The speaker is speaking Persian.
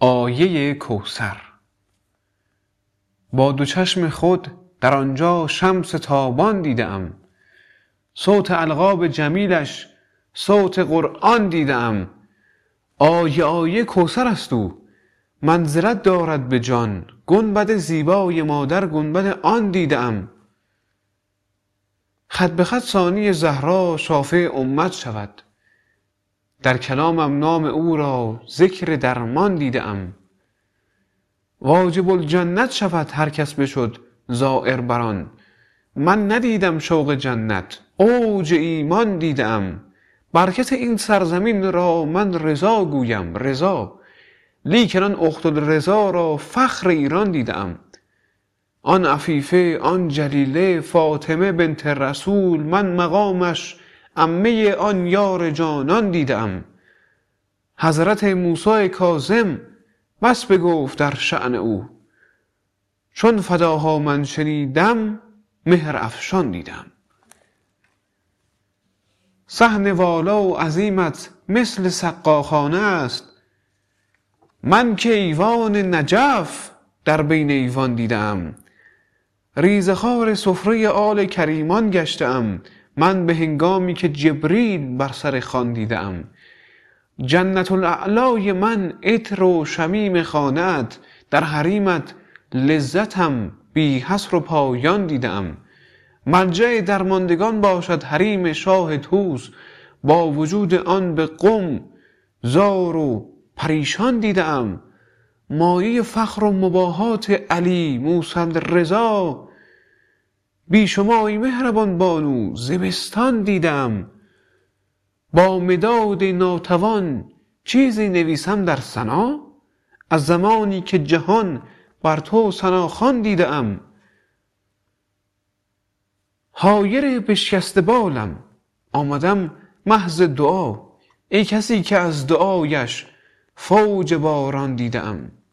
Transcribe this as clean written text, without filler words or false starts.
آیه کوثر. با دو چشم خود در آنجا شمس تابان دیدم، صوت القاب جمیلش صوت قرآن دیدم. آیه آیه کوثر است او، منزلت دارد به جان، گنبد زیبای مادر گنبد آن دیدم. خط به خط ثانی زهرا شافع امت شود، در کلامم نام او را ذکر درمان دیدم. واجب الجنت شود هر کس بشد زائر بران، من ندیدم شوق جنت اوج ایمان دیدم. برکت این سرزمین را من رضا گویم رضا، لیکن آن اخت الرضا را فخر ایران دیدم. آن عفیفه آن جلیله فاطمه بنت رسول، من مقامش عمه آن یار جانان دیدم. حضرت موسی کاظم بس بگفت در شأن او، چون فداها من شنیدم مهر افشان دیدم. صحن والا و عظیمت مثل سقاخانه است، من که ایوان نجف در بین ایوان دیدم. ریزخوار سفره آل کریمان گشتم، من به هنگامی که جبریل بر سر خوان دیدم. جنت الاعلای من عطر و شمیم خانه‌ات، در حریمت لذتم بی حصر و پایان دیدم. مرجع درماندگان باشد حریم شاه طوس، با وجود آن به قم زار و پریشان دیدم. مایه فخر و مباهات علی موسی رضا، بی شمای مهربان بانو زمستان دیدم. با مداد ناتوان چیزی نویسم در ثنا، از زمانی که جهان بر تو ثناخوان دیدم. حایر بشکسته بالم آمدم محض دعا، ای کسی که از دعایش فوج باران دیدم.